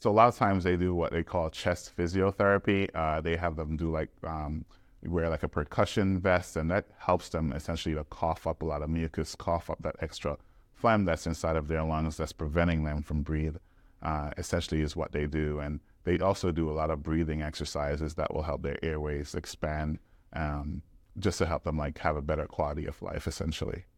So a lot of times they do what they call chest physiotherapy. They have them do like wear like a percussion vest, and that helps them essentially to cough up a lot of mucus, cough up that extra phlegm that's inside of their lungs that's preventing them from breathe. Essentially is what they do, and they also do a lot of breathing exercises that will help their airways expand, just to help them like have a better quality of life, essentially.